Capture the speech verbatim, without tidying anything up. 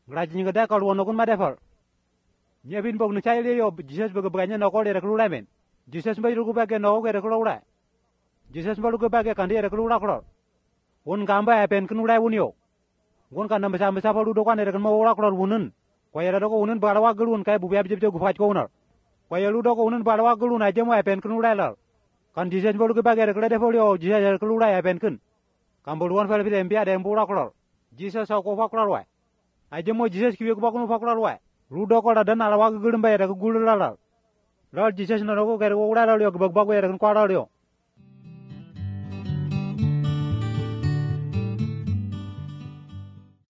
Grajin ga da kal wono kun madefer. Nyabin bog no chai le yo Jesus bog baganya no ko le reklu lamen. Jesus ba rugu bage no ge reklu ura. Jesus ba rugu bage kan de reklu ura kro. Un gamba ya pen kun ura unyo. Gon kan namba sama sama do kan reklu mo ura kro unun. Ko ya do ko unun barawa gulun kai bu biab jeb jeb gufat ko unar. Ko ya lu do ko unun barawa gulun aja mo ya pen kun ura lar. Kan Jesus ba rugu bage reklu de folio Jesus reklu ura ya pen kun. Kan boluan fel fil empia de embura kro. Jesus ko fa kro wa. Aja mo Jesus kiwe ko ba ko fa kro wa. Rudo ko da na la wa gulun ba ya ko gulun lar. Lord Jesus no ko ger ko ura lar yo bag bag ya ko rar yo.